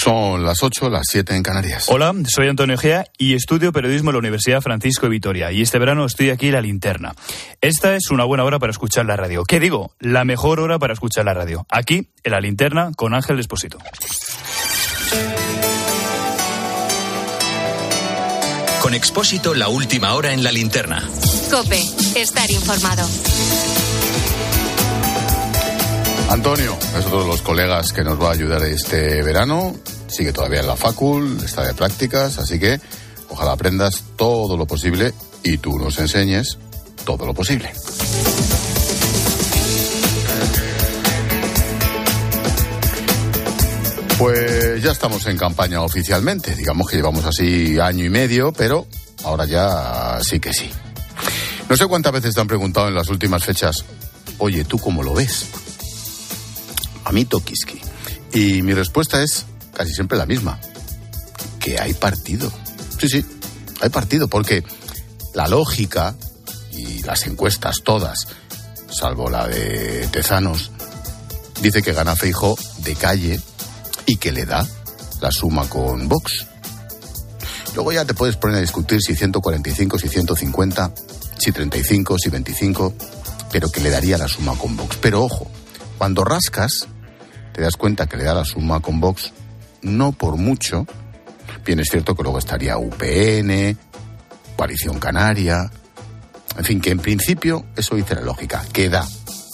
Son las 8, las 7 en Canarias. Hola, soy Antonio Gea y estudio periodismo en la Universidad Francisco de Vitoria. Y este verano estoy aquí en La Linterna. Esta es una buena hora para escuchar la radio. ¿Qué digo? La mejor hora para escuchar la radio. Aquí, en La Linterna, con Ángel Esposito. Con Expósito, la última hora en La Linterna. COPE, estar informado. Antonio es otro de los colegas que nos va a ayudar este verano. Sigue todavía en la facul, está de prácticas, así que ojalá aprendas todo lo posible y tú nos enseñes todo lo posible. Pues ya estamos en campaña oficialmente. Digamos que llevamos así año y medio, pero ahora ya sí que sí. No sé cuántas veces te han preguntado en las últimas fechas, oye, ¿tú cómo lo ves? A mí toquiski. Y mi respuesta es casi siempre la misma, que hay partido. Sí, hay partido, porque la lógica y las encuestas todas, salvo la de Tezanos, dice que gana Feijóo de calle y que le da la suma con Vox. Luego ya te puedes poner a discutir si 145, si 150, si 35, si 25, pero que le daría la suma con Vox. Pero ojo, cuando rascas, te das cuenta que le da la suma con Vox, no por mucho. Bien, es cierto que luego estaría UPN, Coalición Canaria, en fin, que en principio eso dice la lógica, que da.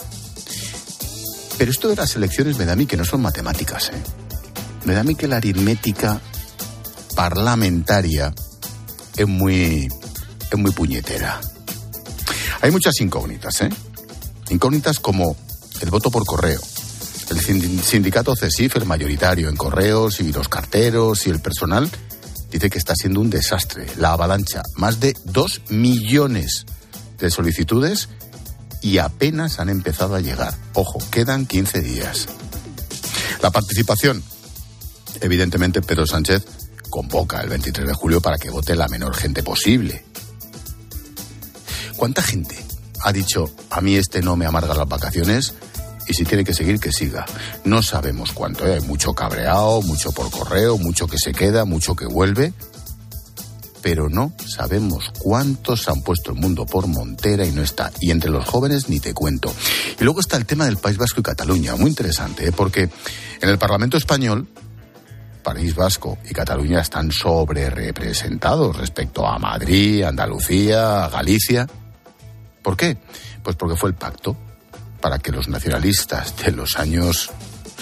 Pero esto de las elecciones me da a mí que no son matemáticas, Me da a mí que la aritmética parlamentaria es muy puñetera. Hay muchas incógnitas, Incógnitas como el voto por correo. El sindicato CESIF, el mayoritario en correos, y los carteros y el personal, dice que está siendo un desastre. La avalancha, más de 2 millones de solicitudes y apenas han empezado a llegar. Ojo, quedan 15 días. La participación, evidentemente Pedro Sánchez convoca el 23 de julio para que vote la menor gente posible. ¿Cuánta gente ha dicho, a mí no me amarga las vacaciones? Y si tiene que seguir, que siga. No sabemos cuánto, Hay mucho cabreado, mucho por correo, mucho que se queda, mucho que vuelve. Pero no sabemos cuántos han puesto el mundo por montera y no está. Y entre los jóvenes ni te cuento. Y luego está el tema del País Vasco y Cataluña. Muy interesante, porque en el Parlamento español, País Vasco y Cataluña están sobrerepresentados respecto a Madrid, Andalucía, Galicia. ¿Por qué? Pues porque fue el pacto para que los nacionalistas de los años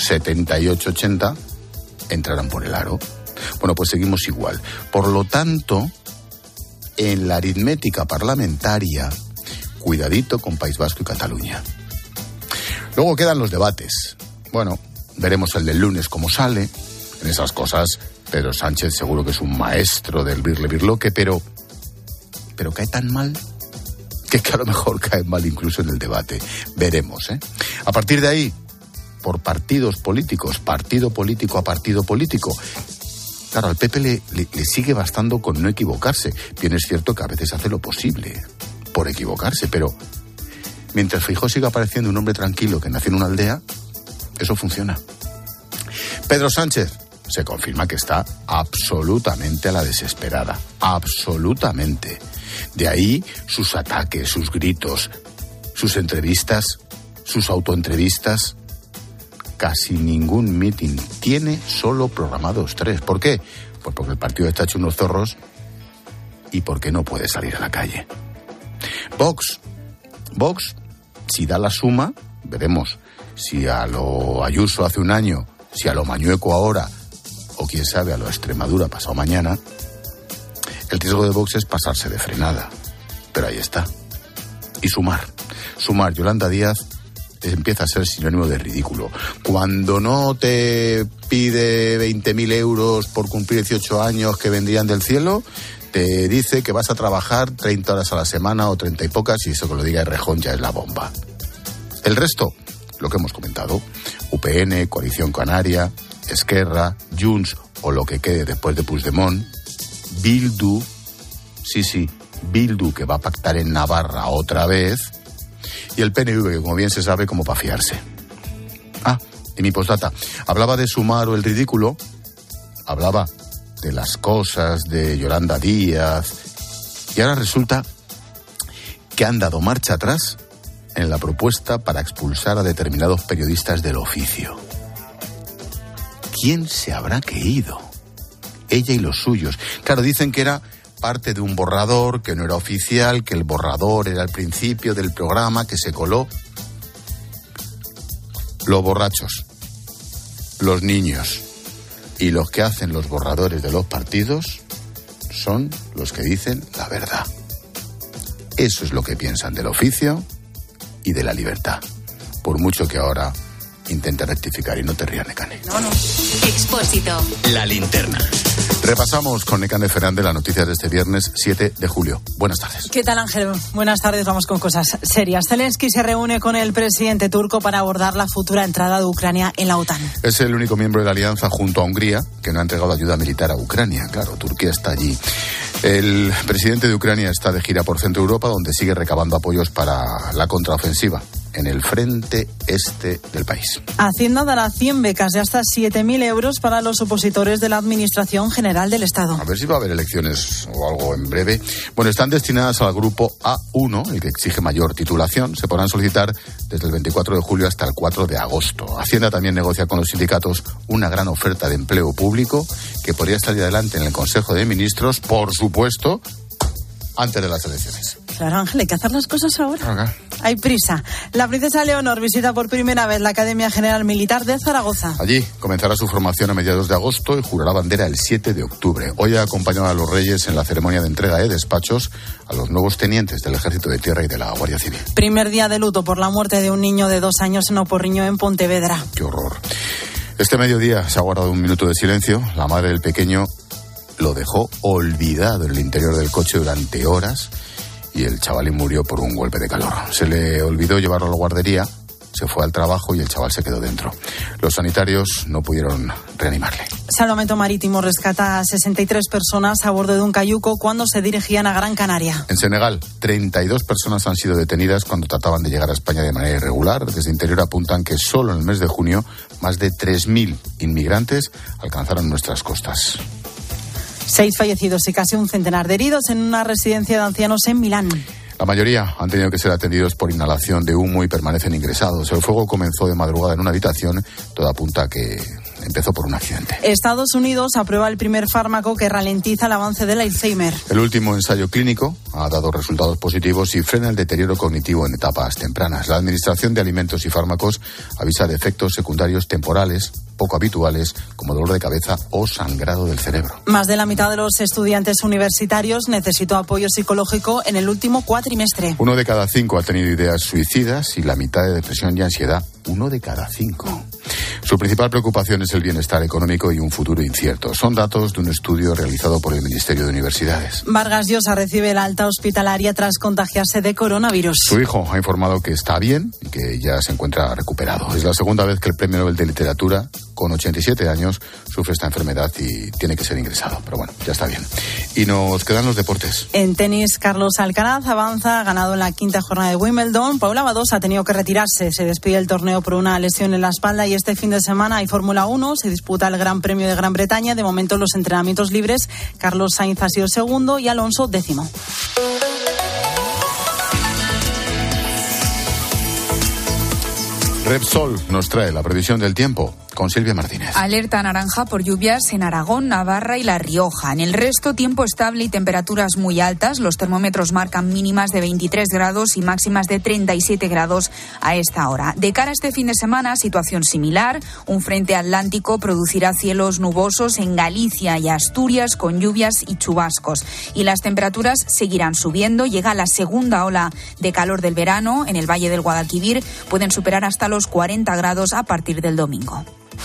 78-80 entraran por el aro. Bueno, pues seguimos igual. Por lo tanto, en la aritmética parlamentaria, cuidadito con País Vasco y Cataluña. Luego quedan los debates. Bueno, veremos el del lunes cómo sale. En esas cosas, Pedro Sánchez seguro que es un maestro del birle-birloque, pero cae tan mal que a lo mejor cae mal incluso en el debate. Veremos, A partir de ahí, por partidos políticos, partido político a partido político. Claro, al PP le sigue bastando con no equivocarse. Bien, es cierto que a veces hace lo posible por equivocarse, pero mientras Feijóo siga pareciendo un hombre tranquilo que nació en una aldea, eso funciona. Pedro Sánchez se confirma que está absolutamente a la desesperada. Absolutamente. De ahí sus ataques, sus gritos, sus entrevistas, sus autoentrevistas. Casi ningún mitin tiene, solo programados 3. ¿Por qué? Pues porque el partido está hecho unos zorros y porque no puede salir a la calle. Vox, si da la suma, veremos si a lo Ayuso hace un año, si a lo Mañueco ahora, o quién sabe, a lo Extremadura pasado mañana. El riesgo de Vox es pasarse de frenada, pero ahí está. Y sumar. Yolanda Díaz empieza a ser sinónimo de ridículo. Cuando no te pide 20.000 euros por cumplir 18 años que vendrían del cielo, te dice que vas a trabajar 30 horas a la semana o 30 y pocas, y eso que lo diga Errejón ya es la bomba. El resto, lo que hemos comentado, UPN, Coalición Canaria, Esquerra, Junts o lo que quede después de Puigdemont, Bildu, Bildu, que va a pactar en Navarra otra vez, y el PNV, que como bien se sabe, como para fiarse. Y mi postdata, hablaba de sumar o el ridículo, hablaba de las cosas de Yolanda Díaz y ahora resulta que han dado marcha atrás en la propuesta para expulsar a determinados periodistas del oficio. ¿Quién se habrá creído? Ella y los suyos. Claro, dicen que era parte de un borrador, que no era oficial, que el borrador era el principio del programa, que se coló. Los borrachos, los niños y los que hacen los borradores de los partidos son los que dicen la verdad. Eso es lo que piensan del oficio y de la libertad. Por mucho que ahora intente rectificar, y no te rías, Nekane. No. Expósito. La linterna. Repasamos con Nekane Fernández las noticias de este viernes 7 de julio. Buenas tardes. ¿Qué tal, Ángel? Buenas tardes, vamos con cosas serias. Zelensky se reúne con el presidente turco para abordar la futura entrada de Ucrania en la OTAN. Es el único miembro de la alianza junto a Hungría que no ha entregado ayuda militar a Ucrania. Claro, Turquía está allí. El presidente de Ucrania está de gira por Centro Europa, donde sigue recabando apoyos para la contraofensiva en el frente este del país. Hacienda dará 100 becas de hasta 7.000 euros para los opositores de la Administración General del Estado. A ver si va a haber elecciones o algo en breve. Bueno, están destinadas al grupo A1, el que exige mayor titulación. Se podrán solicitar desde el 24 de julio hasta el 4 de agosto. Hacienda también negocia con los sindicatos una gran oferta de empleo público que podría salir adelante en el Consejo de Ministros, por supuesto, antes de las elecciones. Claro, Ángel, hay que hacer las cosas ahora. Okay. Hay prisa. La princesa Leonor visita por primera vez la Academia General Militar de Zaragoza. Allí comenzará su formación a mediados de agosto y jurará bandera el 7 de octubre. Hoy ha acompañado a los reyes en la ceremonia de entrega de despachos a los nuevos tenientes del Ejército de Tierra y de la Guardia Civil. Primer día de luto por la muerte de un niño de 2 años en Oporriño, en Pontevedra. ¡Qué horror! Este mediodía se ha guardado un minuto de silencio. La madre del pequeño lo dejó olvidado en el interior del coche durante horas y el chavalín murió por un golpe de calor. Se le olvidó llevarlo a la guardería, se fue al trabajo y el chaval se quedó dentro. Los sanitarios no pudieron reanimarle. Salvamento Marítimo rescata a 63 personas a bordo de un cayuco cuando se dirigían a Gran Canaria. En Senegal, 32 personas han sido detenidas cuando trataban de llegar a España de manera irregular. Desde Interior apuntan que solo en el mes de junio más de 3.000 inmigrantes alcanzaron nuestras costas. 6 fallecidos y casi un centenar de heridos en una residencia de ancianos en Milán. La mayoría han tenido que ser atendidos por inhalación de humo y permanecen ingresados. El fuego comenzó de madrugada en una habitación. Todo apunta a que empezó por un accidente. Estados Unidos aprueba el primer fármaco que ralentiza el avance del Alzheimer. El último ensayo clínico ha dado resultados positivos y frena el deterioro cognitivo en etapas tempranas. La Administración de Alimentos y Fármacos avisa de efectos secundarios temporales poco habituales, como dolor de cabeza o sangrado del cerebro. Más de la mitad de los estudiantes universitarios necesitó apoyo psicológico en el último cuatrimestre. 1 de cada 5 ha tenido ideas suicidas y la mitad de depresión y ansiedad. 1 de cada 5. Su principal preocupación es el bienestar económico y un futuro incierto. Son datos de un estudio realizado por el Ministerio de Universidades. Vargas Llosa recibe la alta hospitalaria tras contagiarse de coronavirus. Su hijo ha informado que está bien y que ya se encuentra recuperado. Es la segunda vez que el Premio Nobel de Literatura, con 87 años, sufre esta enfermedad y tiene que ser ingresado. Pero bueno, ya está bien. Y nos quedan los deportes. En tenis, Carlos Alcaraz avanza, ha ganado en la 5ª jornada de Wimbledon. Paula Badosa ha tenido que retirarse. Se despide el torneo por una lesión en la espalda y este fin de semana hay Fórmula 1. Se disputa el Gran Premio de Gran Bretaña. De momento los entrenamientos libres. Carlos Sainz ha sido segundo y Alonso 10º. Repsol nos trae la previsión del tiempo con Silvia Martínez. Alerta naranja por lluvias en Aragón, Navarra y La Rioja. En el resto, tiempo estable y temperaturas muy altas. Los termómetros marcan mínimas de 23 grados y máximas de 37 grados a esta hora. De cara a este fin de semana, situación similar. Un frente atlántico producirá cielos nubosos en Galicia y Asturias con lluvias y chubascos. Y las temperaturas seguirán subiendo. Llega la segunda ola de calor del verano. En el Valle del Guadalquivir pueden superar hasta los 40 grados a partir del domingo.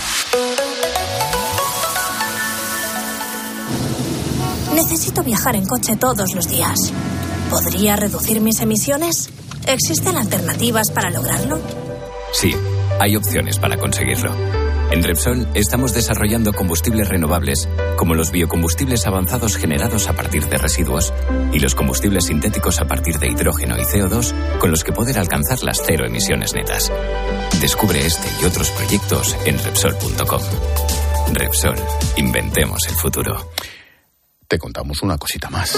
Necesito viajar en coche todos los días. ¿Podría reducir mis emisiones? ¿Existen alternativas para lograrlo? Sí, hay opciones para conseguirlo. En Repsol estamos desarrollando combustibles renovables, como los biocombustibles avanzados generados a partir de residuos y los combustibles sintéticos a partir de hidrógeno y CO2, con los que poder alcanzar las 0 emisiones netas. Descubre este y otros proyectos en Repsol.com. Repsol, inventemos el futuro. Te contamos una cosita más.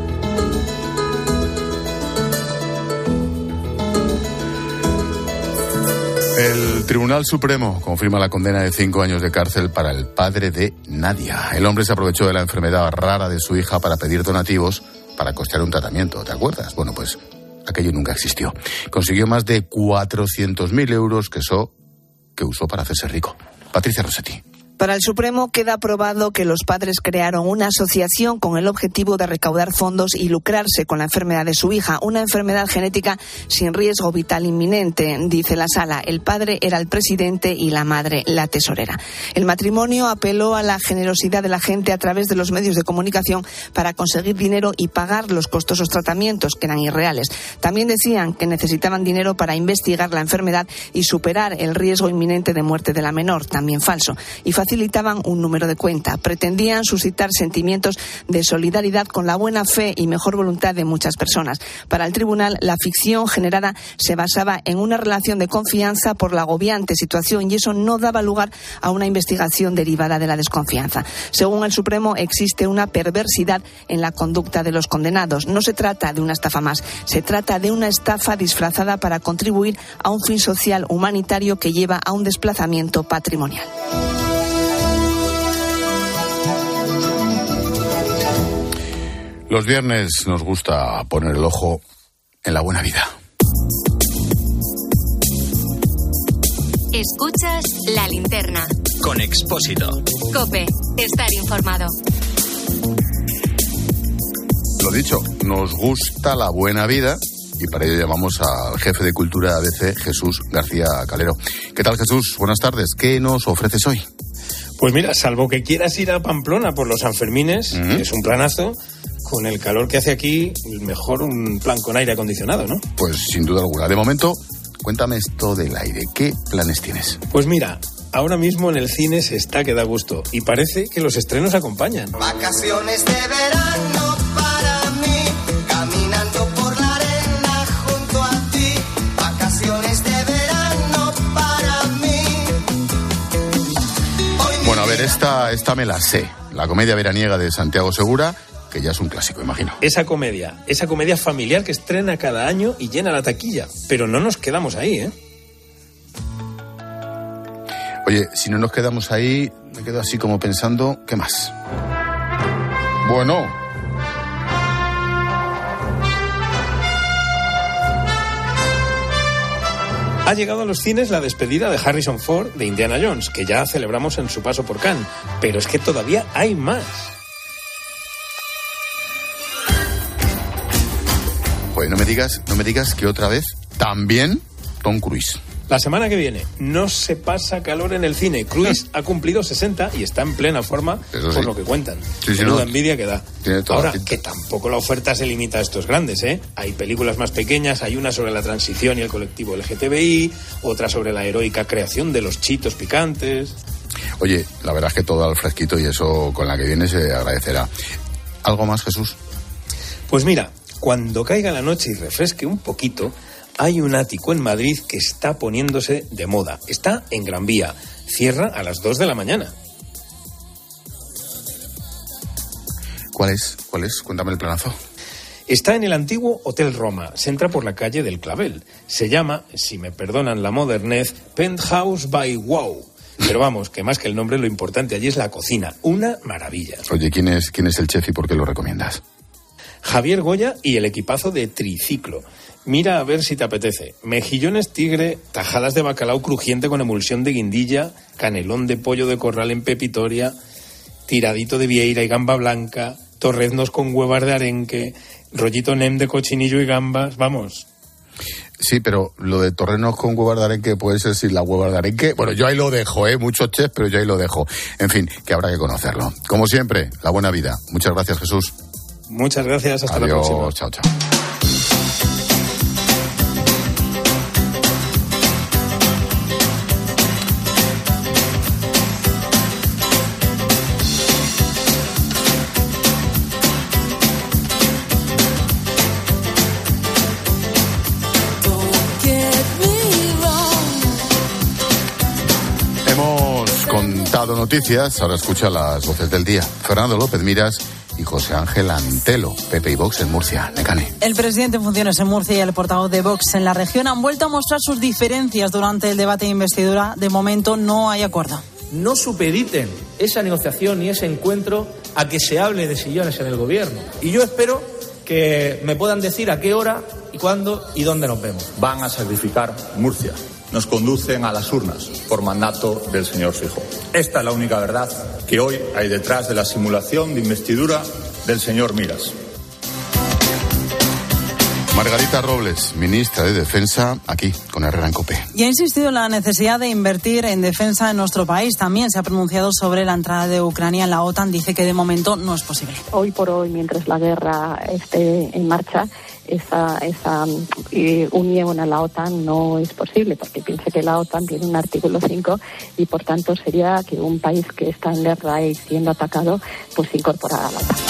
El Tribunal Supremo confirma la condena de 5 años de cárcel para el padre de Nadia. El hombre se aprovechó de la enfermedad rara de su hija para pedir donativos para costear un tratamiento, ¿te acuerdas? Bueno, pues aquello nunca existió. Consiguió más de 400.000 euros que usó para hacerse rico. Patricia Rossetti. Para el Supremo queda aprobado que los padres crearon una asociación con el objetivo de recaudar fondos y lucrarse con la enfermedad de su hija, una enfermedad genética sin riesgo vital inminente, dice la sala. El padre era el presidente y la madre la tesorera. El matrimonio apeló a la generosidad de la gente a través de los medios de comunicación para conseguir dinero y pagar los costosos tratamientos, que eran irreales. También decían que necesitaban dinero para investigar la enfermedad y superar el riesgo inminente de muerte de la menor, también falso. Y facilitaban un número de cuenta. Pretendían suscitar sentimientos de solidaridad con la buena fe y mejor voluntad de muchas personas. Para el tribunal, la ficción generada se basaba en una relación de confianza por la agobiante situación y eso no daba lugar a una investigación derivada de la desconfianza. Según el Supremo, existe una perversidad en la conducta de los condenados. No se trata de una estafa más, se trata de una estafa disfrazada para contribuir a un fin social humanitario que lleva a un desplazamiento patrimonial. Los viernes nos gusta poner el ojo en la buena vida. Escuchas La Linterna. Con Expósito. COPE. Estar informado. Lo dicho, nos gusta la buena vida y para ello llamamos al jefe de Cultura ABC, Jesús García Calero. ¿Qué tal, Jesús? Buenas tardes. ¿Qué nos ofreces hoy? Pues mira, salvo que quieras ir a Pamplona por los Sanfermines, que es un planazo, con el calor que hace aquí, mejor un plan con aire acondicionado, ¿no? Pues sin duda alguna. De momento, cuéntame esto del aire. ¿Qué planes tienes? Pues mira, ahora mismo en el cine se está que da gusto y parece que los estrenos acompañan. Vacaciones de verano para mí, caminando por la arena junto a ti. Vacaciones de verano para mí. Bueno, a ver, esta me la sé. La comedia veraniega de Santiago Segura, que ya es un clásico, imagino. Esa comedia familiar que estrena cada año y llena la taquilla. Pero no nos quedamos ahí, ¿eh? Oye, si no nos quedamos ahí, me quedo así como pensando, ¿qué más? Bueno. Ha llegado a los cines la despedida de Harrison Ford de Indiana Jones, que ya celebramos en su paso por Cannes. Pero es que todavía hay más. Pues no me digas que otra vez también Tom Cruise. La semana que viene no se pasa calor en el cine. Cruise ha cumplido 60 y está en plena forma, eso sí, por lo que cuentan. Menuda envidia que da. Ahora, que tampoco la oferta se limita a estos grandes, ¿eh? Hay películas más pequeñas, hay una sobre la transición y el colectivo LGTBI, otra sobre la heroica creación de los chitos picantes. Oye, la verdad es que todo al fresquito y eso con la que viene se agradecerá. ¿Algo más, Jesús? Pues mira, cuando caiga la noche y refresque un poquito, hay un ático en Madrid que está poniéndose de moda. Está en Gran Vía. Cierra a las 2 de la mañana. ¿Cuál es? Cuéntame el planazo. Está en el antiguo Hotel Roma. Se entra por la calle del Clavel. Se llama, si me perdonan la modernez, Penthouse by Wow. Pero vamos, que más que el nombre, lo importante allí es la cocina. Una maravilla. Oye, ¿quién es el chef y por qué lo recomiendas? Javier Goya y el equipazo de Triciclo. Mira a ver si te apetece. Mejillones tigre, tajadas de bacalao crujiente con emulsión de guindilla, canelón de pollo de corral en pepitoria, tiradito de vieira y gamba blanca, torreznos con huevas de arenque, rollito nem de cochinillo y gambas, vamos. Sí, pero lo de torrenos con huevas de arenque puede ser sin las huevas de arenque. Bueno, yo ahí lo dejo, muchos chefs, pero yo ahí lo dejo. En fin, que habrá que conocerlo. Como siempre, la buena vida. Muchas gracias, Jesús. Muchas gracias, hasta Adiós, la próxima. Chao, chao. Noticias, ahora escucha las voces del día. Fernando López Miras y José Ángel Antelo, PP y Vox en Murcia. Necane. El presidente en funciones en Murcia y el portavoz de Vox en la región han vuelto a mostrar sus diferencias durante el debate de investidura. De momento no hay acuerdo. No supediten esa negociación y ese encuentro a que se hable de sillones en el gobierno. Y yo espero que me puedan decir a qué hora y cuándo y dónde nos vemos. Van a sacrificar Murcia. Nos conducen a las urnas por mandato del señor Feijóo. Esta es la única verdad que hoy hay detrás de la simulación de investidura del señor Miras. Margarita Robles, ministra de Defensa, aquí con Herrera en COPE. Y ha insistido en la necesidad de invertir en defensa en nuestro país. También se ha pronunciado sobre la entrada de Ucrania en la OTAN. Dice que de momento no es posible. Hoy por hoy, mientras la guerra esté en marcha, esa unión a la OTAN no es posible, porque piense que la OTAN tiene un artículo 5 y por tanto sería que un país que está en guerra y siendo atacado, pues se incorporara a la OTAN.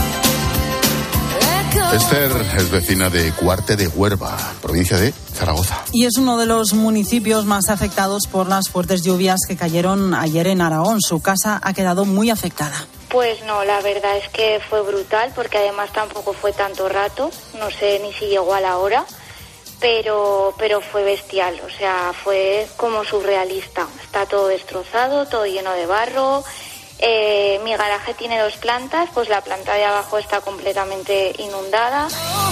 Esther es vecina de Cuarte de Huerva, provincia de Zaragoza. Y es uno de los municipios más afectados por las fuertes lluvias que cayeron ayer en Aragón. Su casa ha quedado muy afectada. Pues no, la verdad es que fue brutal, porque además tampoco fue tanto rato, no sé ni si llegó a la hora, pero fue bestial, o sea, fue como surrealista. Está todo destrozado, todo lleno de barro. Mi garaje tiene 2 plantas, pues la planta de abajo está completamente inundada.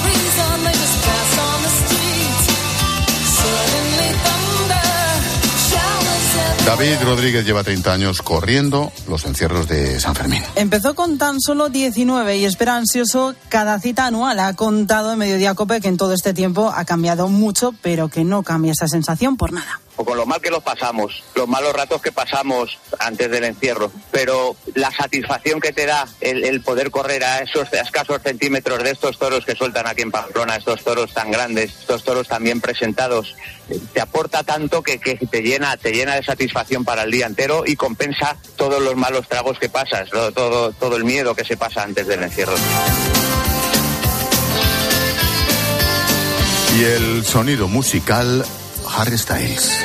David Rodríguez lleva 30 años corriendo los encierros de San Fermín. Empezó con tan solo 19 y espera ansioso cada cita anual. Ha contado en Mediodía COPE que en todo este tiempo ha cambiado mucho, pero que no cambia esa sensación por nada. O con lo mal que lo pasamos, los malos ratos que pasamos antes del encierro, pero la satisfacción que te da el poder correr a esos escasos centímetros de estos toros que sueltan aquí en Pamplona, estos toros tan grandes, estos toros tan bien presentados, te aporta tanto que te llena de satisfacción para el día entero y compensa todos los malos tragos que pasas, todo el miedo que se pasa antes del encierro. Y el sonido musical, Harry Styles.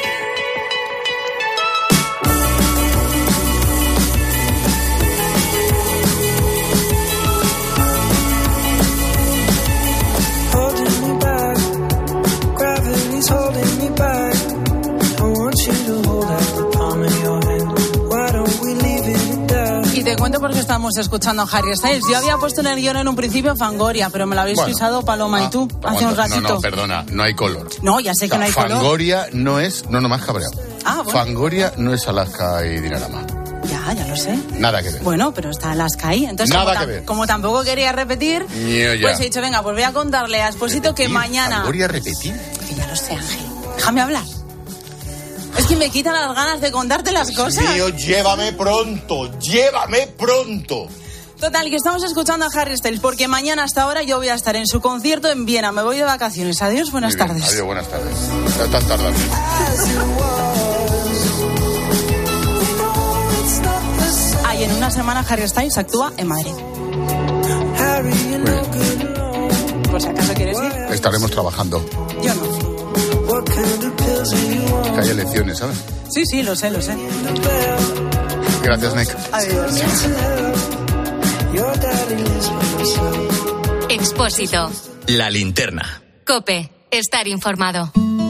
Y te cuento por qué estamos escuchando a Harry Styles. Yo había puesto en el guión en un principio Fangoria, pero me lo habéis pisado Paloma y tú hace un ratito. No, perdona, no hay color. No, ya sé que no hay color. Fangoria no es... No, me has cabreado. Bueno. Fangoria no es Alaska y Dinarama. Ya lo sé. Nada que ver. Bueno, pero está Alaska ahí. Entonces, nada que ver. Como tampoco quería repetir, pues he dicho, venga, pues voy a contarle a Esposito que mañana... ¿Fangoria repetir? Que ya lo sé, Ángel. Déjame hablar. Es que me quitan las ganas de contarte las cosas. Mío, llévame pronto. Total, que estamos escuchando a Harry Styles porque mañana hasta ahora yo voy a estar en su concierto en Viena. Me voy de vacaciones. Adiós, buenas tardes. Adiós, buenas tardes. Ya estás tardando. Y en una semana Harry Styles actúa en Madrid. Por si acaso quieres ir. Estaremos trabajando. Yo no. Que hay elecciones, ¿sabes? Sí, lo sé. Gracias, Nick. Adiós. Expósito. La linterna. COPE. Estar informado.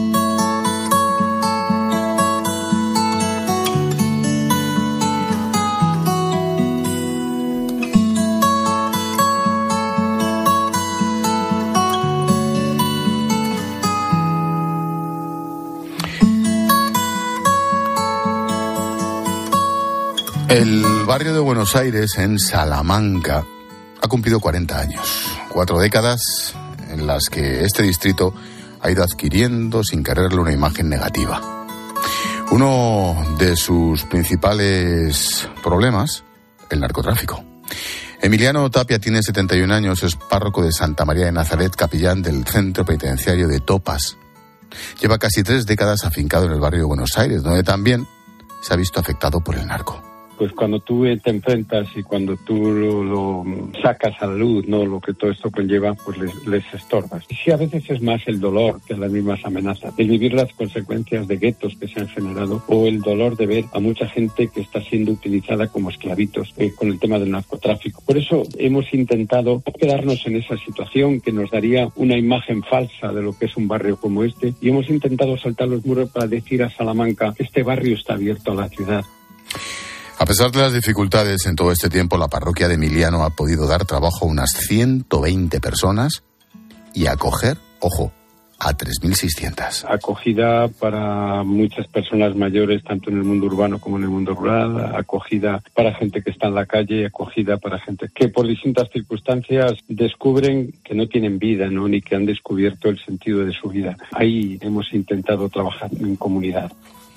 El barrio de Buenos Aires, en Salamanca, ha cumplido 40 años. 4 décadas en las que este distrito ha ido adquiriendo, sin quererlo, una imagen negativa. Uno de sus principales problemas, el narcotráfico. Emiliano Tapia tiene 71 años, es párroco de Santa María de Nazaret, capellán del centro penitenciario de Topas. Lleva casi 3 décadas afincado en el barrio de Buenos Aires, donde también se ha visto afectado por el narco. pues cuando tú te enfrentas y cuando tú lo sacas a la luz, ¿no? Lo que todo esto conlleva, pues les estorbas. Y sí, a veces es más el dolor que las mismas amenazas, el vivir las consecuencias de guetos que se han generado o el dolor de ver a mucha gente que está siendo utilizada como esclavitos con el tema del narcotráfico. Por eso hemos intentado no quedarnos en esa situación que nos daría una imagen falsa de lo que es un barrio como este, y hemos intentado saltar los muros para decir a Salamanca que este barrio está abierto a la ciudad. A pesar de las dificultades en todo este tiempo, la parroquia de Emiliano ha podido dar trabajo a unas 120 personas y acoger, ojo, a 3.600. Acogida para muchas personas mayores, tanto en el mundo urbano como en el mundo rural, acogida para gente que está en la calle, acogida para gente que por distintas circunstancias descubren que no tienen vida, ¿no? Ni que han descubierto el sentido de su vida. Ahí hemos intentado trabajar en comunidad.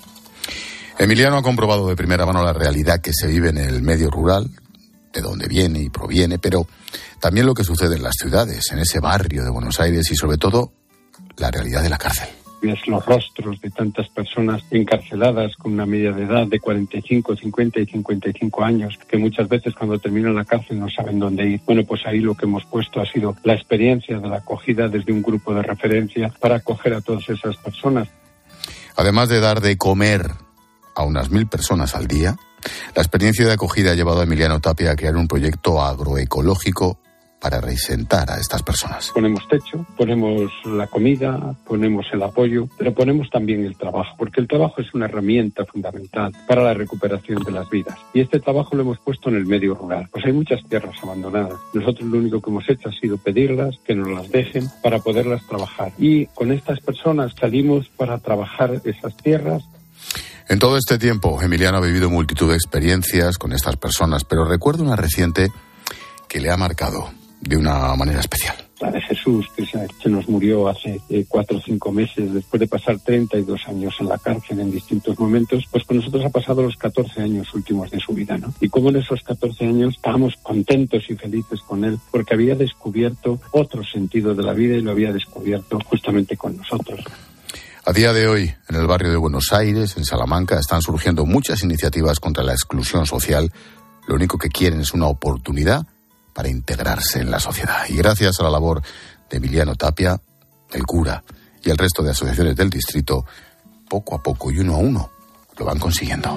Emiliano ha comprobado de primera mano la realidad que se vive en el medio rural, de donde viene y proviene, pero también lo que sucede en las ciudades, en ese barrio de Buenos Aires y sobre todo la realidad de la cárcel. Ves los rostros de tantas personas encarceladas con una media de edad de 45, 50 y 55 años, que muchas veces cuando terminan la cárcel no saben dónde ir. Bueno, pues ahí lo que hemos puesto ha sido la experiencia de la acogida desde un grupo de referencia para acoger a todas esas personas. Además de dar de comer a unas 1.000 personas al día, la experiencia de acogida ha llevado a Emiliano Tapia a crear un proyecto agroecológico para reasentar a estas personas. Ponemos techo, ponemos la comida, ponemos el apoyo, pero ponemos también el trabajo, porque el trabajo es una herramienta fundamental para la recuperación de las vidas. Y este trabajo lo hemos puesto en el medio rural. Pues hay muchas tierras abandonadas. Nosotros lo único que hemos hecho ha sido pedirlas, que nos las dejen para poderlas trabajar. Y con estas personas salimos para trabajar esas tierras. En todo este tiempo, Emiliano ha vivido multitud de experiencias con estas personas, pero recuerdo una reciente que le ha marcado de una manera especial. La de Jesús, que se nos murió hace 4 o 5 meses, después de pasar 32 años en la cárcel en distintos momentos, pues con nosotros ha pasado los 14 años últimos de su vida, ¿no? Y como en esos 14 años estábamos contentos y felices con él, porque había descubierto otro sentido de la vida y lo había descubierto justamente con nosotros. A día de hoy, en el barrio de Buenos Aires, en Salamanca, están surgiendo muchas iniciativas contra la exclusión social. Lo único que quieren es una oportunidad para integrarse en la sociedad. Y gracias a la labor de Emiliano Tapia, el cura y el resto de asociaciones del distrito, poco a poco y uno a uno lo van consiguiendo.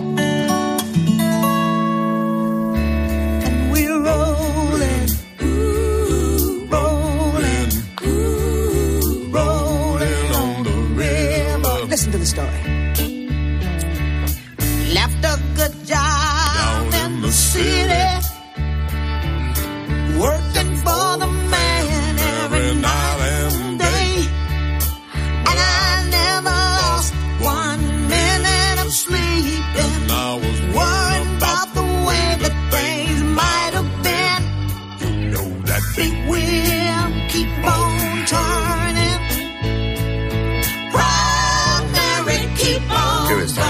Listen to the story. Left a good job down in the city, working for the man every night and day, and I never lost 1 minute of sleep, and I was worried about the way that things might have been. You know that big wheel keep on turning. Qué bestia.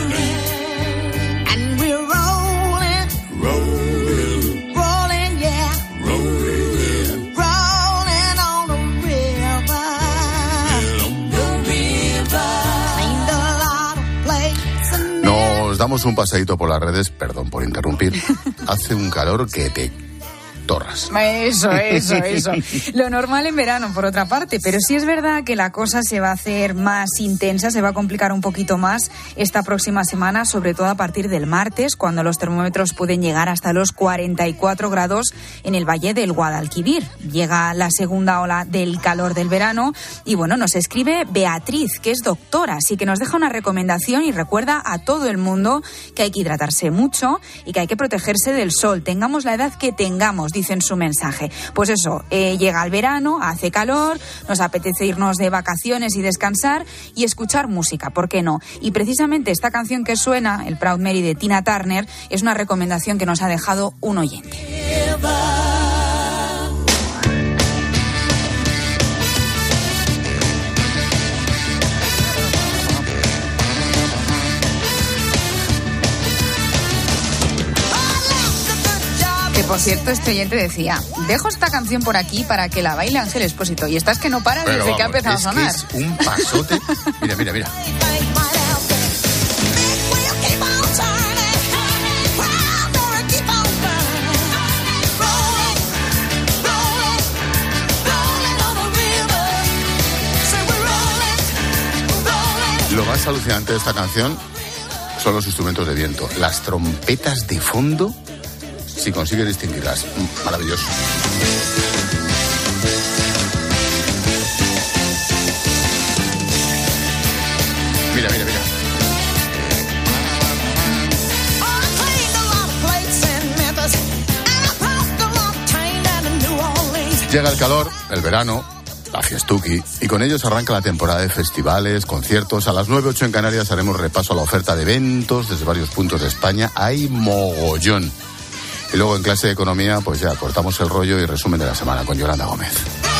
And we're rolling, rolling, rolling, yeah, rolling, rolling on the river, the river. Ain't a lot of places. Nos damos un paseíto por las redes, perdón por interrumpir. Hace un calor que te torras. Eso. Lo normal en verano, por otra parte, pero sí es verdad que la cosa se va a hacer más intensa, se va a complicar un poquito más esta próxima semana, sobre todo a partir del martes, cuando los termómetros pueden llegar hasta los 44 grados en el Valle del Guadalquivir. Llega la segunda ola del calor del verano y bueno, nos escribe Beatriz, que es doctora, así que nos deja una recomendación y recuerda a todo el mundo que hay que hidratarse mucho y que hay que protegerse del sol, tengamos la edad que tengamos, dice en su mensaje. Pues eso, llega el verano, hace calor, nos apetece irnos de vacaciones y descansar y escuchar música, ¿por qué no? Y precisamente esta canción que suena, el Proud Mary de Tina Turner, es una recomendación que nos ha dejado un oyente. Por cierto, este oyente decía, dejo esta canción por aquí para que la baile Ángel Expósito. Y esta es que no para desde vamos, que ha empezado a sonar. Es un pasote. Mira. más alucinante de esta canción son los instrumentos de viento. Las trompetas de fondo, si consigues distinguirlas. Maravilloso. Mira, mira, mira. Llega el calor, el verano, la fiestuki, y con ellos arranca la temporada de festivales, conciertos. A las 9:08 en Canarias haremos repaso a la oferta de eventos desde varios puntos de España. Hay mogollón. Y luego en clase de economía, pues ya cortamos el rollo y resumen de la semana con Yolanda Gómez.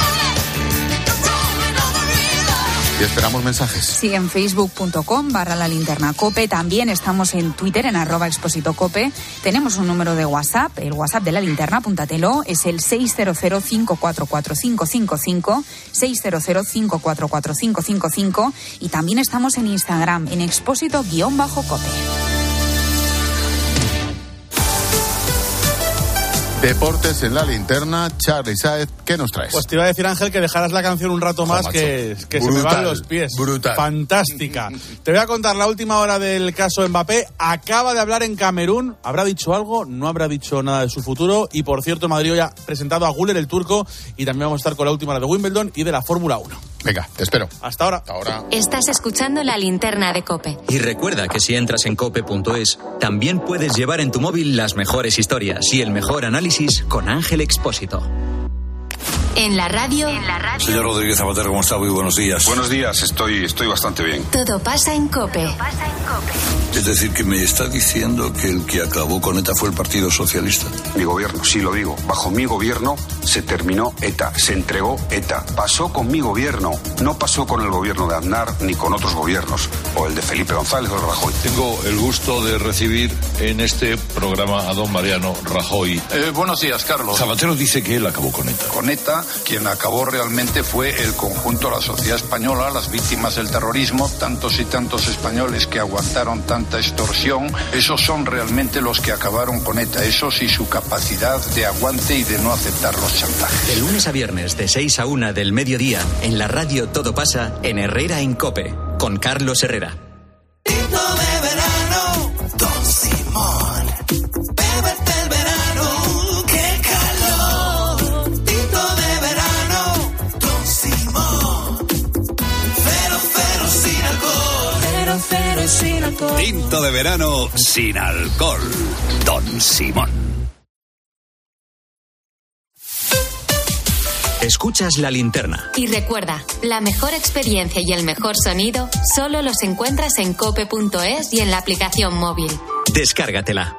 Y esperamos mensajes. Sí, en facebook.com/lalinternacope. También estamos en Twitter, en @expositocope. Tenemos un número de WhatsApp, el WhatsApp de La Linterna, apúntatelo, es el 600-544-555, 600-544-555. Y también estamos en Instagram, en expósito_cope. Deportes en La Linterna. Charly Saez, ¿qué nos traes? Pues te iba a decir, Ángel, que dejaras la canción un rato más, que se me van los pies. Brutal. Fantástica. Te voy a contar la última hora del caso Mbappé. Acaba de hablar en Camerún. ¿Habrá dicho algo? No habrá dicho nada de su futuro. Y, por cierto, Madrid hoy ha presentado a Güler, el turco. Y también vamos a estar con la última hora de Wimbledon y de la Fórmula 1. Venga, te espero. Hasta ahora. Hasta ahora. Estás escuchando La Linterna de COPE. Y recuerda que si entras en cope.es, también puedes llevar en tu móvil las mejores historias y el mejor análisis con Ángel Expósito. En la radio. Señor Rodríguez Zapatero, ¿cómo está? Muy buenos días. Buenos días, estoy bastante bien. Todo pasa en COPE. Es decir, que me está diciendo que el que acabó con ETA fue el Partido Socialista. Mi gobierno, sí lo digo. Bajo mi gobierno se terminó ETA, se entregó ETA. Pasó con mi gobierno, no pasó con el gobierno de Aznar ni con otros gobiernos, o el de Felipe González o de Rajoy. Tengo el gusto de recibir en este programa a don Mariano Rajoy. Buenos días, Carlos. Zapatero dice que él acabó con ETA. Con ETA, quien acabó realmente fue el conjunto de la sociedad española, las víctimas del terrorismo, tantos y tantos españoles que aguantaron tanta extorsión. Esos son realmente los que acabaron con ETA, esos y su capacidad de aguante y de no aceptar los chantajes. De lunes a viernes, de 6 a 1 del mediodía, en la radio Todo pasa, en Herrera en COPE, con Carlos Herrera. Tinto de verano, Don Simón. Bébete el verano, qué calor. Tinto de verano, Don Simón. Cero sin alcohol. Cero sin alcohol. Tinto de verano sin alcohol. Don Simón. Escuchas La Linterna. Y recuerda, la mejor experiencia y el mejor sonido solo los encuentras en cope.es y en la aplicación móvil. Descárgatela.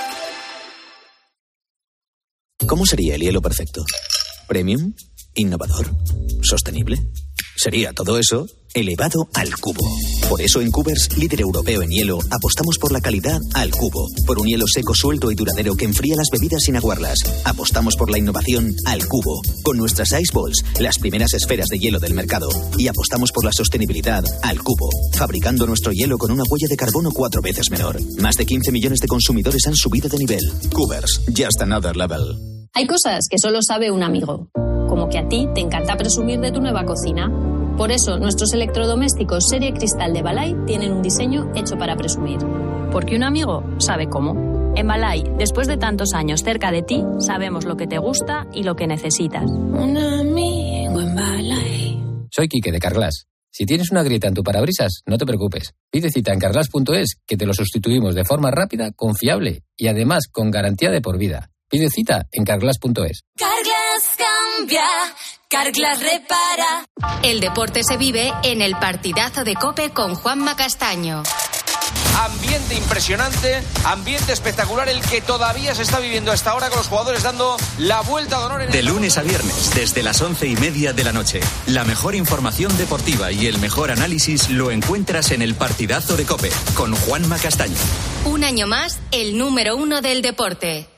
¿Cómo sería el hielo perfecto? ¿Premium? ¿Innovador? ¿Sostenible? Sería todo eso elevado al cubo. Por eso en Cubers, líder europeo en hielo, apostamos por la calidad al cubo. Por un hielo seco, suelto y duradero que enfría las bebidas sin aguarlas. Apostamos por la innovación al cubo. Con nuestras Ice Balls, las primeras esferas de hielo del mercado. Y apostamos por la sostenibilidad al cubo. Fabricando nuestro hielo con una huella de carbono 4 veces menor. Más de 15 millones de consumidores han subido de nivel. Cubers, just another level. Hay cosas que solo sabe un amigo. Como que a ti te encanta presumir de tu nueva cocina. Por eso, nuestros electrodomésticos serie Cristal de Balay tienen un diseño hecho para presumir. Porque un amigo sabe cómo. En Balay, después de tantos años cerca de ti, sabemos lo que te gusta y lo que necesitas. Un amigo en Balay. Soy Quique de Carglass. Si tienes una grieta en tu parabrisas, no te preocupes. Pide cita en carglass.es, que te lo sustituimos de forma rápida, confiable y además con garantía de por vida. Pide cita en carglass.es. Carglass cambia, Carglass repara. El deporte se vive en el partidazo de COPE con Juanma Castaño. Ambiente impresionante, ambiente espectacular el que todavía se está viviendo hasta ahora con los jugadores dando la vuelta de honor. De lunes a viernes, desde las 11:30 de la noche. La mejor información deportiva y el mejor análisis lo encuentras en el partidazo de COPE con Juanma Castaño. Un año más, el número 1 del deporte.